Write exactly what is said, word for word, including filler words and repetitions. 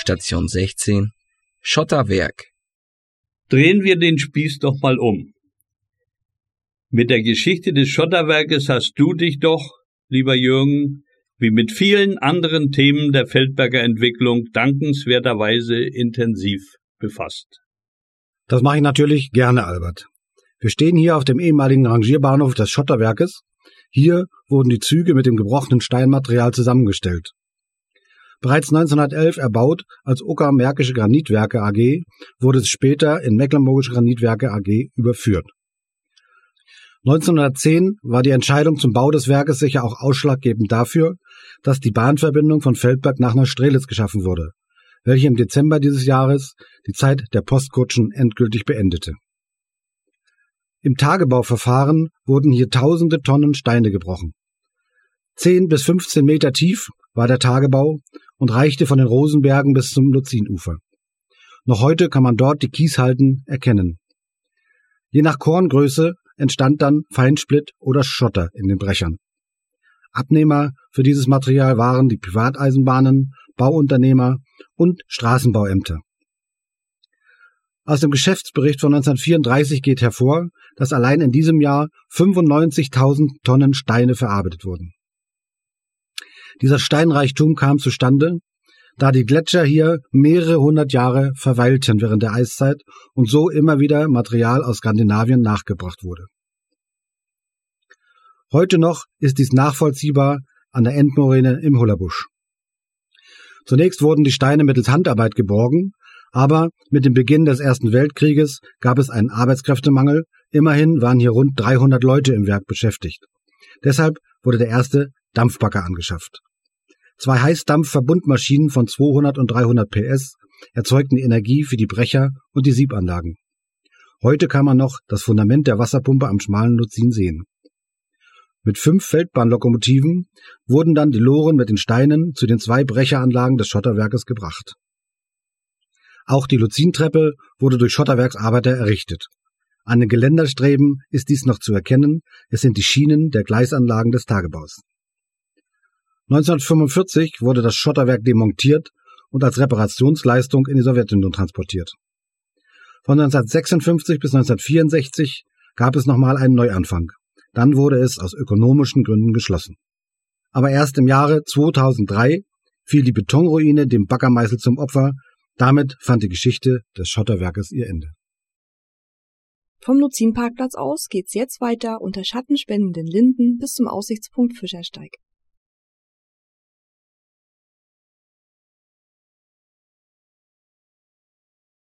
Station sechzehn Schotterwerk. Drehen wir den Spieß doch mal um. Mit der Geschichte des Schotterwerkes hast du dich doch, lieber Jürgen, wie mit vielen anderen Themen der Feldberger Entwicklung dankenswerterweise intensiv befasst. Das mache ich natürlich gerne, Albert. Wir stehen hier auf dem ehemaligen Rangierbahnhof des Schotterwerkes. Hier wurden die Züge mit dem gebrochenen Steinmaterial zusammengestellt. Bereits neunzehnhundertelf erbaut als Uckermärkische Granitwerke A G, wurde es später in Mecklenburgische Granitwerke A G überführt. neunzehnhundertzehn war die Entscheidung zum Bau des Werkes sicher auch ausschlaggebend dafür, dass die Bahnverbindung von Feldberg nach Neustrelitz geschaffen wurde, welche im Dezember dieses Jahres die Zeit der Postkutschen endgültig beendete. Im Tagebauverfahren wurden hier tausende Tonnen Steine gebrochen. Zehn bis fünfzehn Meter tief war der Tagebau und reichte von den Rosenbergen bis zum Luzinufer. Noch heute kann man dort die Kieshalden erkennen. Je nach Korngröße entstand dann Feinsplitt oder Schotter in den Brechern. Abnehmer für dieses Material waren die Privateisenbahnen, Bauunternehmer und Straßenbauämter. Aus dem Geschäftsbericht von neunzehnhundertvierunddreißig geht hervor, dass allein in diesem Jahr fünfundneunzigtausend Tonnen Steine verarbeitet wurden. Dieser Steinreichtum kam zustande, da die Gletscher hier mehrere hundert Jahre verweilten während der Eiszeit und so immer wieder Material aus Skandinavien nachgebracht wurde. Heute noch ist dies nachvollziehbar an der Endmoräne im Hullerbusch. Zunächst wurden die Steine mittels Handarbeit geborgen, aber mit dem Beginn des Ersten Weltkrieges gab es einen Arbeitskräftemangel. Immerhin waren hier rund dreihundert Leute im Werk beschäftigt. Deshalb wurde der erste Dampfbagger angeschafft. Zwei Heißdampfverbundmaschinen von zweihundert und dreihundert P S erzeugten die Energie für die Brecher und die Siebanlagen. Heute kann man noch das Fundament der Wasserpumpe am schmalen Luzin sehen. Mit fünf Feldbahnlokomotiven wurden dann die Loren mit den Steinen zu den zwei Brecheranlagen des Schotterwerkes gebracht. Auch die Luzintreppe wurde durch Schotterwerksarbeiter errichtet. An den Geländerstreben ist dies noch zu erkennen, es sind die Schienen der Gleisanlagen des Tagebaus. neunzehnhundertfünfundvierzig wurde das Schotterwerk demontiert und als Reparationsleistung in die Sowjetunion transportiert. Von neunzehnhundertsechsundfünfzig bis neunzehnhundertvierundsechzig gab es nochmal einen Neuanfang. Dann wurde es aus ökonomischen Gründen geschlossen. Aber erst im Jahre zweitausenddrei fiel die Betonruine dem Baggermeißel zum Opfer. Damit fand die Geschichte des Schotterwerkes ihr Ende. Vom Luzinparkplatz aus geht's jetzt weiter unter schattenspendenden Linden bis zum Aussichtspunkt Fischersteig.